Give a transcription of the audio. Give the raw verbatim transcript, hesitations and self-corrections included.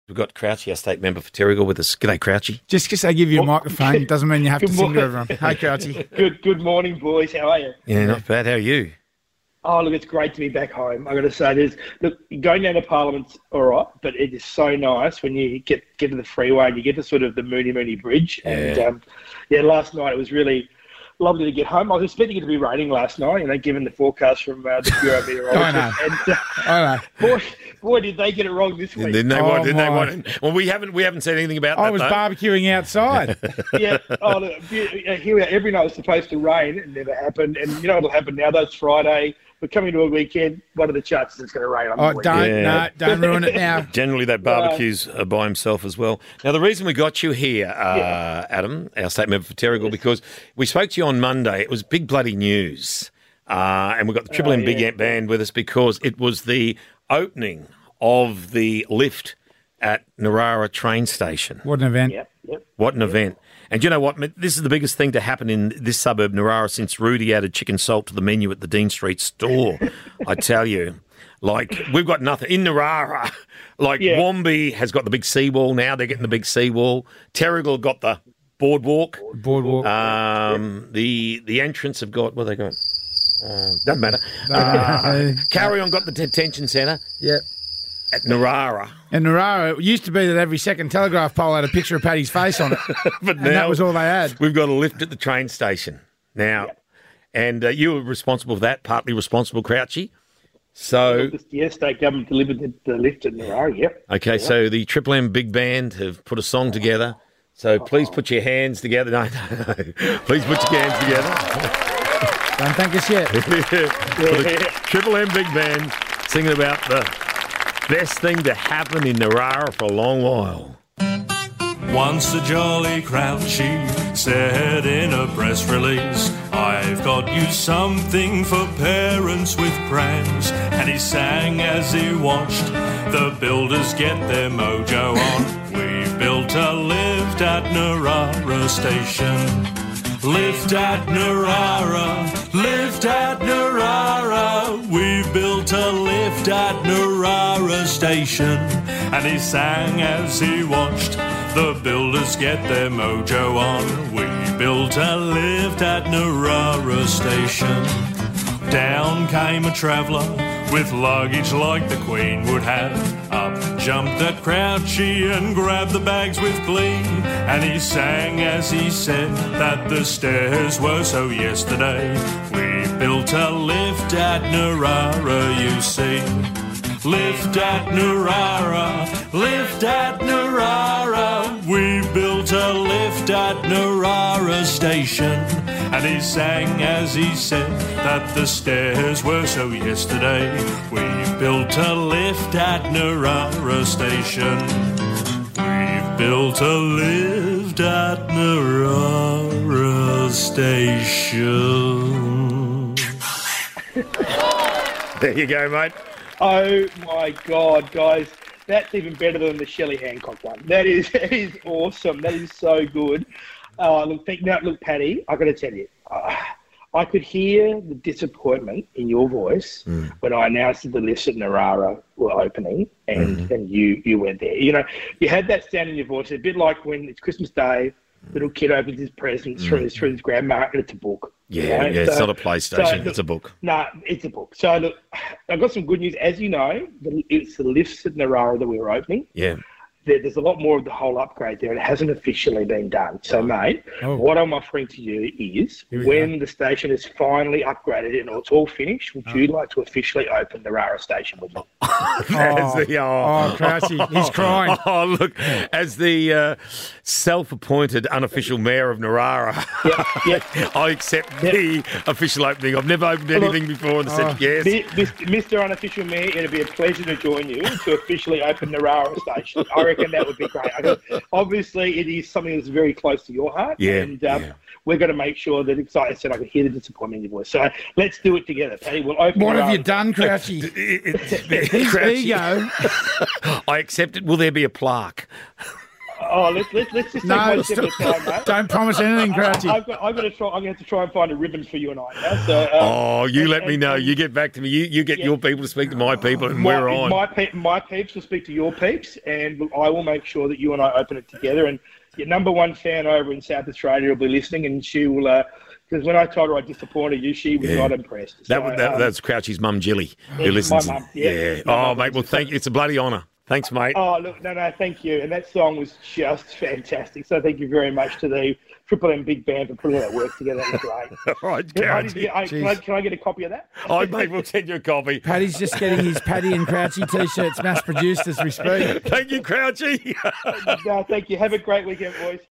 We've got Crouchy, our state member for Terrigal, with us. G'day, Crouchy. Just because they give you a microphone doesn't mean you have to Good sing to morning. everyone. Hey, Crouchy. Good good morning, boys. How are you? Yeah, not bad. How are you? Oh, look, it's great to be back home. I got to say, there's look going down to Parliament's all right, but it is so nice when you get get to the freeway and you get to sort of the Mooney Mooney Bridge. Yeah. And um, yeah, last night it was really lovely to get home. I was expecting it to be raining last night, you know, given the forecast from uh, the Bureau of Meteorology. I know. And uh, I know. boy, boy, did they get it wrong this week. Didn't they Oh, want? Didn't they my. want? Well, we haven't. We haven't said anything about I that. was though. barbecuing outside. Yeah, oh, look, yeah, here we are. Every night it was supposed to rain. It never happened. And you know what'll happen now? That's Friday. We're coming to a weekend. What are the chances it's going to rain on Oh, the weekend? don't, Yeah. no, don't ruin it now. Generally, that barbecue's uh, by himself as well. Now, the reason we got you here, uh, Yeah. Adam, our state member for Terrigal, because we spoke to you on Monday. It was big bloody news. Uh, and we've got the Triple Oh, M Big yeah. Ant Band with us because it was the opening of the lift at Narara train station. What an event. Yep, yep. What an event. And you know what? This is the biggest thing to happen in this suburb, Narara, since Rudy added chicken salt to the menu at the Dean Street store. I tell you. Like, we've got nothing. In Narara, like, Yeah. Wombi has got the big seawall now. They're getting the big seawall. Terrigal got the boardwalk. Boardwalk. Um, the the entrance have got, what have they got? Uh, doesn't matter. Uh, Carry On got the detention centre Yep. at Narara. And Narara, it used to be that every second telegraph pole had a picture of Paddy's face on it. But And that was all they had. We've got a lift at the train station now. Yep. And uh, you were responsible for that, partly responsible, Crouchy. So, Yeah, state government delivered the, the lift at Narara, yep. okay, so the Triple M Big Band have put a song together. So please put your hands together. No, no, no. Please put your hands together. Don't thank us yet. For the Triple M Big Band singing about the best thing to happen in Narara for a long while. Once a jolly Crouchy said in a press release, I've got you something for parents with prams. And he sang as he watched the builders get their mojo on. We've built a lift at Narara Station. Lift at Narara, lift at Narara. We've built a lift at Narara Station. And he sang as he watched the builders get their mojo on. We built a lift at Narara Station. Down came a traveller with luggage like the Queen would have. Up jumped the Crouchy and grabbed the bags with glee. And he sang as he said that the stairs were so yesterday. We built a lift at Narara, you see. Lift at Narara, lift at Narara. We built a lift at Narara Station. And he sang as he said that the stairs were so yesterday. We built a lift at Narara Station. We've built a lift at Narara Station. There you go, mate. Oh, my God, guys. That's even better than the Shelley Hancock one. That is, that is awesome. That is so good. Uh, look, think, now, look, Paddy, I've got to tell you, uh, I could hear the disappointment in your voice mm. when I announced that the lifts at Narara were opening and, mm-hmm. and you, you went there. You know, you had that sound in your voice, a bit like when it's Christmas Day, little kid opens his presents mm. through, his, through his grandma, and it's a book. Yeah, you know? yeah, so, it's not a PlayStation, so, look, it's a book. No, nah, it's a book. So, look, I've got some good news. As you know, the, it's the lifts at Narara that we were opening. Yeah. There, there's a lot more of the whole upgrade there. It hasn't officially been done. So, mate, Oh. what I'm offering to you is when the station is finally upgraded and it's all finished, would you like to officially open the Narara station with me? As the, oh, Oh, Crouchy, he's crying. Oh, look, as the uh, self-appointed unofficial mayor of Narara, Yep, yep. I accept Yep. the official opening. I've never opened anything before and said Oh. yes. Mi- Mister Unofficial Mayor, it'd be a pleasure to join you to officially open Narara Station. I reckon that would be great. I mean, obviously, it is something that's very close to your heart. Yeah, And um, yeah. we're going to make sure that, as I said, I could hear the disappointment in your voice. So let's do it together, Paddy. We'll open What have Narara. you done, Crouchy? It- it- His Crouchy, ego. I accept it. Will there be a plaque? Oh, let's let's let's just take No, one step at a time, mate. Don't promise anything, Crouchy. I've got, I've got to try. I'm going to have to try and find a ribbon for you and I. Now. So, um, Oh, you and- let me and- know. and You get back to me. You you get Yeah. your people to speak to my people, and my, we're on. My, pe- my peeps will speak to your peeps, and look, I will make sure that you and I open it together. And your number one fan over in South Australia will be listening, and she will. Because when I told her I disappointed you, she was Yeah. not impressed. That, So, that um, that's Crouchy's mum, Jilly, who yeah, listens. my mum, yeah. yeah. My Oh, mum mate. Well, listens. thank you. It's a bloody honour. Thanks, mate. Oh, look, no, no, thank you. And that song was just fantastic. So thank you very much to the Triple M Big Band for putting that work together. That was great. All right, I need to Crouchy. get, I, can, I, can I get a copy of that? Oh, mate, we'll send you a copy. Paddy's just getting his Paddy and Crouchy T-shirts mass produced as we speak. Thank you, Crouchy. No, thank you. Have a great weekend, boys.